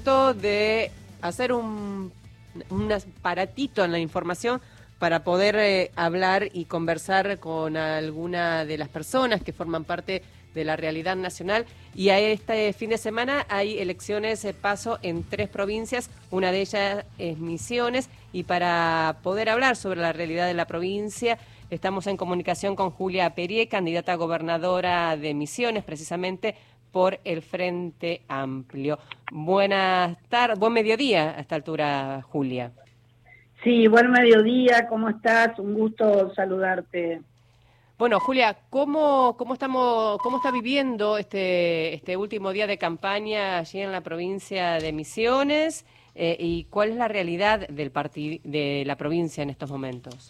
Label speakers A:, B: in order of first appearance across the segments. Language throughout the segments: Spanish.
A: momento de hacer un aparatito en la información para poder hablar y conversar con alguna de las personas que forman parte de la realidad nacional. Y a este fin de semana hay elecciones paso en 3 provincias, una de ellas es Misiones, y para poder hablar sobre la realidad de la provincia estamos en comunicación con Julia Perier, candidata a gobernadora de Misiones, precisamente por el Frente Amplio. Buenas tardes, buen mediodía a esta altura, Julia.
B: Sí, buen mediodía, ¿cómo estás? Un gusto saludarte.
A: Bueno, Julia, ¿cómo está viviendo este último día de campaña allí en la provincia de Misiones? ¿Y cuál es la realidad de la provincia en estos momentos?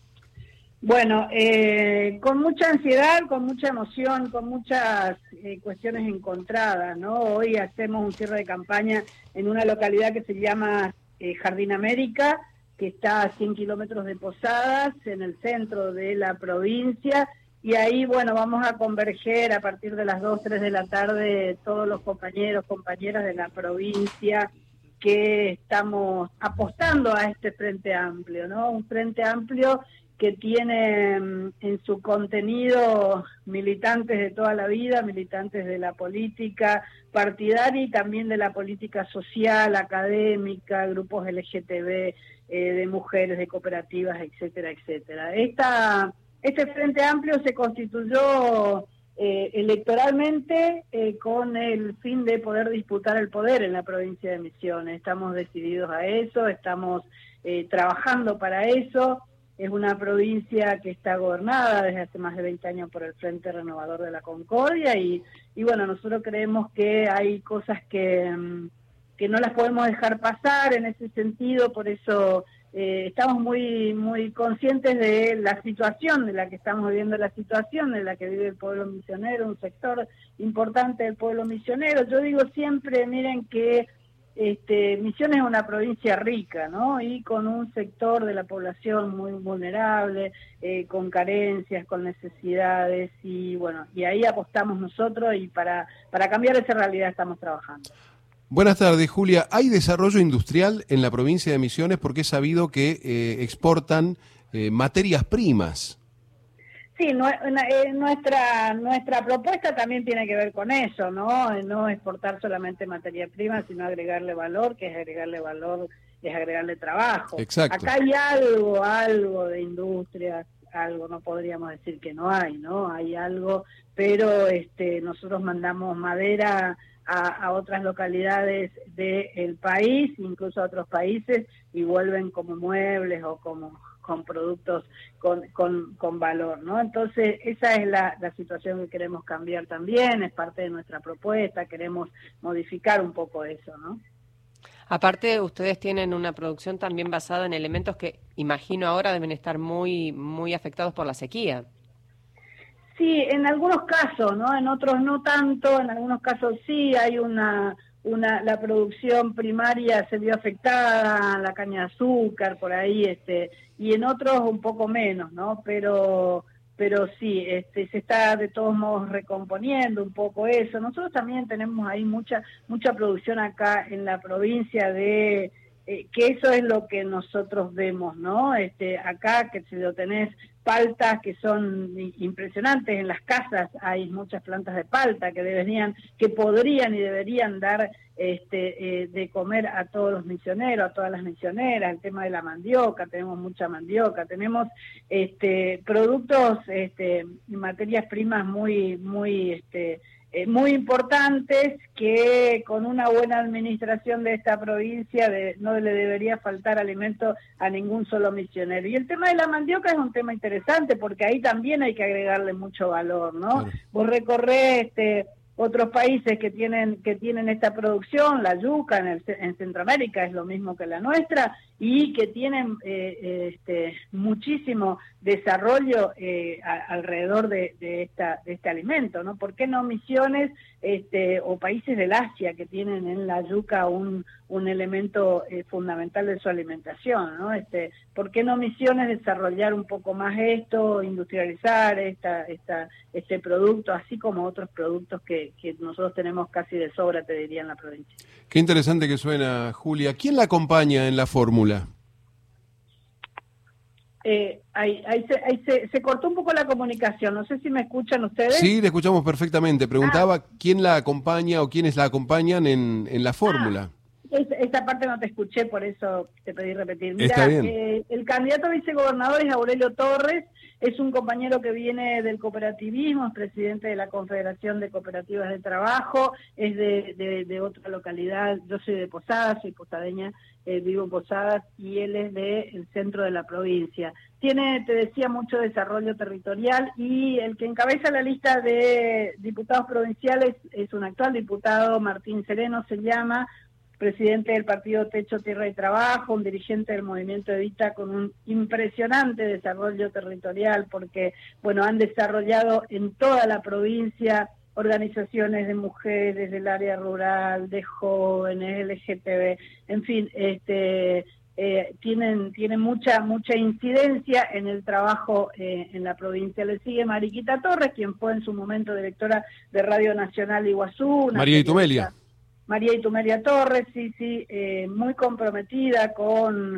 B: Bueno, con mucha ansiedad, con mucha emoción, con muchas cuestiones encontradas, ¿no? Hoy hacemos un cierre de campaña en una localidad que se llama Jardín América, que está a 100 kilómetros de Posadas, en el centro de la provincia, y ahí, bueno, vamos a converger a partir de las 2, 3 de la tarde todos los compañeros, compañeras de la provincia que estamos apostando a este Frente Amplio, ¿no? Un Frente Amplio que tiene en su contenido militantes de toda la vida, militantes de la política partidaria y también de la política social, académica, grupos LGTB, de mujeres, de cooperativas, etcétera, etcétera. Este Frente Amplio se constituyó electoralmente con el fin de poder disputar el poder en la provincia de Misiones. Estamos decididos a eso, estamos trabajando para eso. Es una provincia que está gobernada desde hace más de 20 años por el Frente Renovador de la Concordia y bueno, nosotros creemos que hay cosas que no las podemos dejar pasar en ese sentido, por eso estamos muy conscientes de la situación de la que estamos viviendo, la situación de la que vive el pueblo misionero, un sector importante del pueblo misionero. Yo digo siempre, miren que Misiones es una provincia rica, ¿no? Y con un sector de la población muy vulnerable, con carencias, con necesidades, y bueno, y ahí apostamos nosotros y para cambiar esa realidad estamos trabajando.
C: Buenas tardes, Julia. ¿Hay desarrollo industrial en la provincia de Misiones? Porque he sabido que exportan materias primas.
B: Sí, nuestra propuesta también tiene que ver con eso, ¿no? No exportar solamente materia prima, sino agregarle valor, que es agregarle valor, es agregarle trabajo.
C: Exacto.
B: Acá hay algo de industria, algo, no podríamos decir que no hay, ¿no? Hay algo, pero nosotros mandamos madera a otras localidades del país, incluso a otros países, y vuelven como muebles o con productos con valor, ¿no? Entonces, esa es la situación que queremos cambiar también, es parte de nuestra propuesta, queremos modificar un poco eso, ¿no?
A: Aparte, ustedes tienen una producción también basada en elementos que, imagino ahora, deben estar muy afectados por la sequía.
B: Sí, en algunos casos, ¿no? En otros no tanto, en algunos casos sí, hay la producción primaria se vio afectada, la caña de azúcar, por ahí, y en otros un poco menos, ¿no? Pero sí, se está de todos modos recomponiendo un poco eso. Nosotros también tenemos ahí mucha producción acá en la provincia de que eso es lo que nosotros vemos, ¿no? Acá que si lo tenés paltas que son impresionantes, en las casas hay muchas plantas de palta que podrían y deberían dar de comer a todos los misioneros, a todas las misioneras. El tema de la mandioca, tenemos mucha mandioca, tenemos productos y materias primas muy importantes que con una buena administración de esta provincia no le debería faltar alimento a ningún solo misionero. Y el tema de la mandioca es un tema interesante porque ahí también hay que agregarle mucho valor, ¿no? Claro. Vos recorrés otros países que tienen esta producción, la yuca en Centroamérica es lo mismo que la nuestra, y que tienen muchísimo desarrollo alrededor de este alimento, ¿no? ¿Por qué no Misiones o países del Asia que tienen en la yuca un elemento fundamental de su alimentación, ¿no? ¿Por qué no Misiones desarrollar un poco más esto, industrializar este producto, así como otros productos que que nosotros tenemos casi de sobra, te diría, en la provincia.
C: Qué interesante que suena, Julia. ¿Quién la acompaña en la fórmula?
B: Ahí se cortó un poco la comunicación, no sé si me escuchan ustedes.
C: Sí, le escuchamos perfectamente. Preguntaba quién la acompaña o quiénes la acompañan en la fórmula.
B: Esa parte no te escuché, por eso te pedí repetir. Mirá,
C: Está bien.
B: El candidato a vicegobernador es Aurelio Torres, es un compañero que viene del cooperativismo, es presidente de la Confederación de Cooperativas de Trabajo, es de otra localidad. Yo soy de Posadas, soy posadeña, vivo en Posadas, y él es del centro de la provincia. Tiene, te decía, mucho desarrollo territorial, y el que encabeza la lista de diputados provinciales es un actual diputado, Martín Sereno se llama, presidente del partido Techo, Tierra y Trabajo, un dirigente del movimiento Evita con un impresionante desarrollo territorial, porque, bueno, han desarrollado en toda la provincia organizaciones de mujeres del área rural, de jóvenes, LGTB, en fin, tienen mucha incidencia en el trabajo en la provincia. Le sigue Mariquita Torres, quien fue en su momento directora de Radio Nacional Iguazú.
C: María Itumelia.
B: María Itumelia Torres, sí, muy comprometida con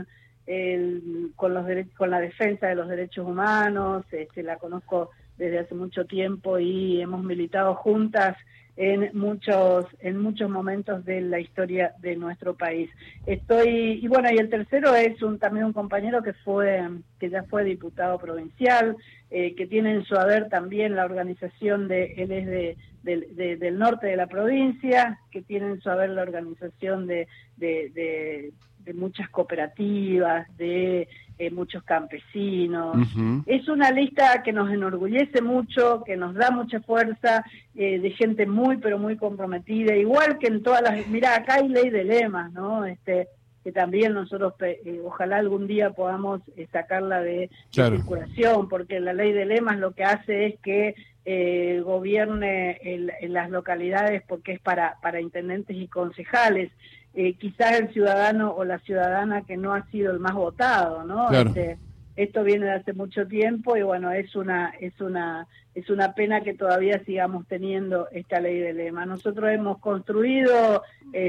B: la defensa de los derechos humanos. La conozco desde hace mucho tiempo y hemos militado juntas en muchos momentos de la historia de nuestro país. Y el tercero es también un compañero que ya fue diputado provincial, que tiene en su haber también la organización él es del norte de la provincia, que tiene en su haber la organización de muchas cooperativas, de muchos campesinos.
C: Uh-huh.
B: Es una lista que nos enorgullece mucho, que nos da mucha fuerza, de gente muy, pero muy comprometida, igual que en todas las... Mirá, acá hay ley de lemas, ¿no? Que también nosotros ojalá algún día podamos sacarla de circulación, porque la ley de lemas lo que hace es que gobierne en las localidades, porque es para intendentes y concejales. Quizás el ciudadano o la ciudadana que no ha sido el más votado, ¿no?
C: Claro.
B: Esto viene de hace mucho tiempo y bueno, es una pena que todavía sigamos teniendo esta ley de lema. Nosotros hemos construido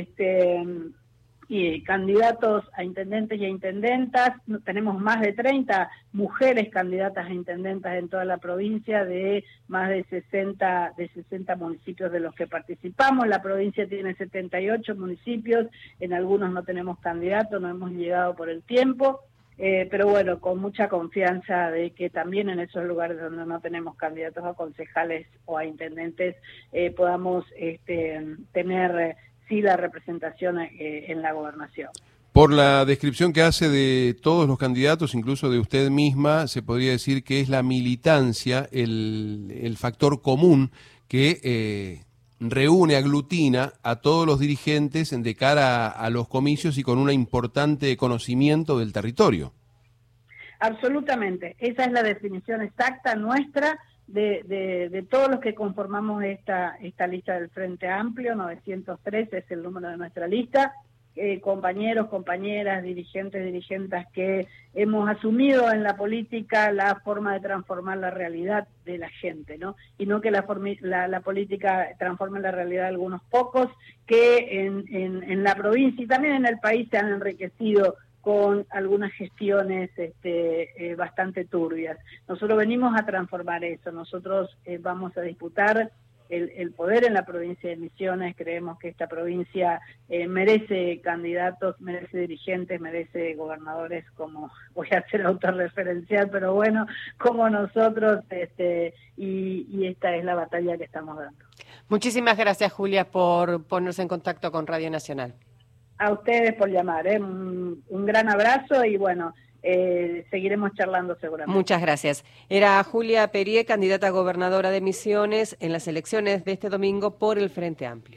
B: candidatos a intendentes y a intendentas. Tenemos más de 30 mujeres candidatas a intendentas en toda la provincia, de más de 60 municipios de los que participamos. La provincia tiene 78 municipios, en algunos no tenemos candidatos, no hemos llegado por el tiempo, pero bueno, con mucha confianza de que también en esos lugares donde no tenemos candidatos a concejales o a intendentes podamos tener sí la representación en la gobernación.
C: Por la descripción que hace de todos los candidatos, incluso de usted misma, se podría decir que es la militancia el factor común que reúne, aglutina a todos los dirigentes de cara a los comicios y con un importante conocimiento del territorio.
B: Absolutamente, esa es la definición exacta nuestra de todos los que conformamos esta lista del Frente Amplio. 903 es el número de nuestra lista, compañeros, compañeras, dirigentes, dirigentas que hemos asumido en la política la forma de transformar la realidad de la gente, ¿no? Y no que la política transforme la realidad de algunos pocos que en la provincia y también en el país se han enriquecido con algunas gestiones bastante turbias. Nosotros venimos a transformar eso, nosotros vamos a disputar el poder en la provincia de Misiones. Creemos que esta provincia merece candidatos, merece dirigentes, merece gobernadores, como voy a ser autorreferencial, pero bueno, como nosotros, y esta es la batalla que estamos dando.
A: Muchísimas gracias, Julia, por ponerse en contacto con Radio Nacional.
B: A ustedes por llamar, un gran abrazo y bueno, seguiremos charlando seguramente.
A: Muchas gracias. Era Julia Perier, candidata a gobernadora de Misiones en las elecciones de este domingo por el Frente Amplio.